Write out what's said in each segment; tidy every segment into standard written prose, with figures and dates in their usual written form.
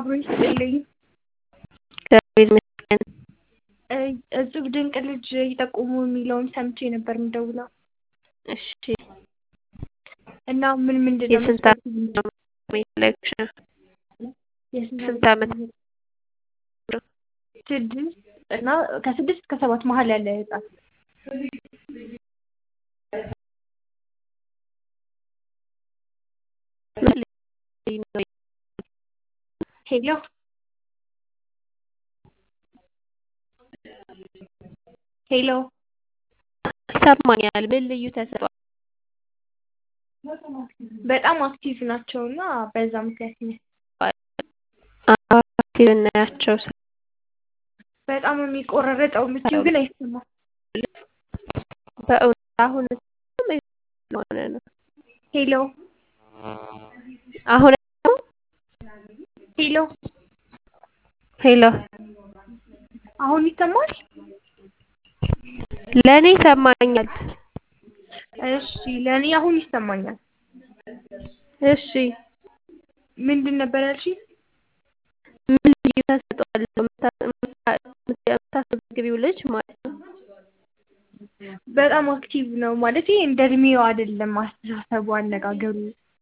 አብሮ ይስጥልኝ። እግዚአብሔር ይመስገን። እጹብ ድንቅ ልጅ ይጠቁሙ የሚለውን ሰምቼ ነበር የምደውለው እሺ እና ምንድን ነው የስንት መስፈርቱ? ሌክቸር ስንት ዓመት? 6 እና ከ6 እስከ 7 መሀል ያለ ህጻን። ሄሎ ሄሎ ይሰማኛል። ምን ልዩ ተሰጥኦ? በጣም አክቲቭ ናቸው እና በዛ ምክንያት ነው። አክቲቭ ናቸው። በጣም የሚቆራረጠው የምትይው ግን አይሰማም። በእውነት አሁን ስለሆነ ነው። ሄሎ አሁን ሄሎ ሄሎ አሁን ይሰማል? ለኔ ይሰማኛል። እሺ ለኔ አሁን ይሰማኛል። እሺ ምንድን ነበር ያልሽኝ? ምን ልዩ ተሰጥኦ አለው የምታስመዘግቢው ልጅ ማለት ነው? በጣም አክቲቭ ነው ማለት እንደ እድሜው አይደለም አስተሳሰቡ፣ አነጋገሩ።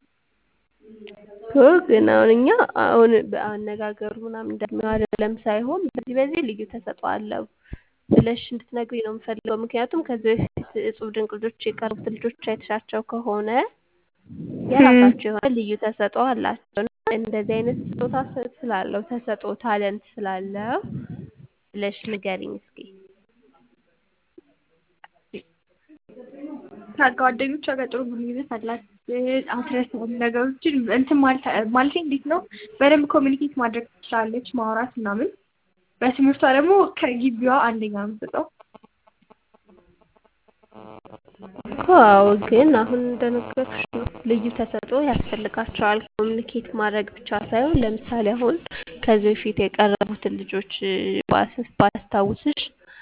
ግን እኛ በአነጋገሩ ምናምን እንደሚለው አይደለም ሳይሆን በዚህ ልዩ ተሰጥኦ አለው ብለሽ እንድትነግሪ ነው የምፈልገው። ምክንያቱም ከዚህ በፊት እጹብ ድንቅ ልጆች የቀረቡት ልጆች አይተሻቸው ከሆነ የራሳቸው የሆነ ልዩ ተሰጥኦ አላቸው እና እንደዚህ አይነት ስጦታ ስላለው ተሰጥኦ ታለንት ስላለው ብለሽ ንገሪኝ እስኪ። ከጓደኞቿ ጋር ጥሩ ግንኙነት አላት። አትረሳም ነገሮችን እንትን ማለት እንዴት ነው በደንብ ኮሚኒኬት ማድረግ ትችላለች፣ ማውራት ምናምን። በትምህርቷ ደግሞ ከግቢዋ አንደኛ ነው የምትወጣው። ዋው! ግን አሁን እንደነገርኩሽ ነው ልዩ ተሰጥኦ ያስፈልጋቸዋል። ኮሚኒኬት ማድረግ ብቻ ሳይሆን ለምሳሌ አሁን ከዚህ በፊት የቀረቡትን ልጆች ባስታውስሽ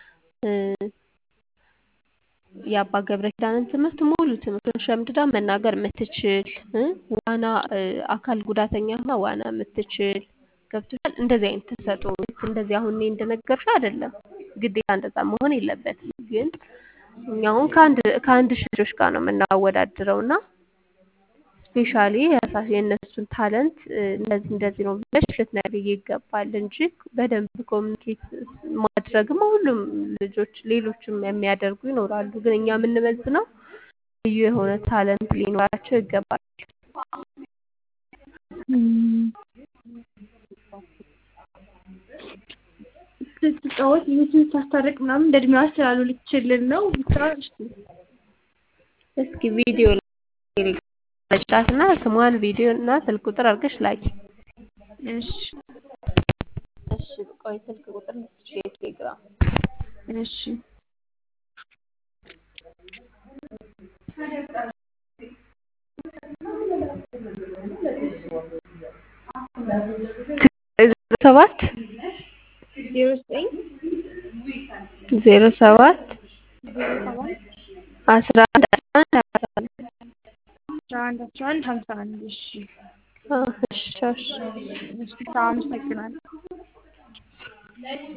የአባ ገብረ ኪዳንን ትምህርት ሙሉ ትምህርቱን ሸምድዳ መናገር የምትችል ዋና አካል ጉዳተኛ ሆና ዋና የምትችል ገብቶሻል። እንደዚህ አይነት ተሰጥኦ እንደዚህ አሁን እኔ እንደነገርሽ አይደለም፣ ግዴታ እንደዛ መሆን የለበትም። ግን እኛ አሁን ከአንድ ሺህ ልጆች ጋር ነው የምናወዳድረው እና ስፔሻሊ የእነሱን ታለንት እንደዚህ ነው ብለሽ ልትነግሪኝ ይገባል እንጂ በደንብ ኮሚኒኬት ማድረግማ ሁሉም ልጆች ሌሎችም የሚያደርጉ ይኖራሉ። ግን እኛ የምንመዝነው ልዩ የሆነ ታለንት ሊኖራቸው ይገባል። ስትጫወት ልጅን ታስታርቅ ምናምን እንደ እድሜዋ ስላሉ ልትችልን ነው ብትራ። እስኪ ቪዲዮ እና ስሟን ቪዲዮ እና ስልክ ቁጥር አድርገሽ ላኪ። እሺ ቆይ ስልክ ቁጥር ቴሌግራም። እሺ 07 07 11 11 እሺ እሺ አመሰግናለሁ።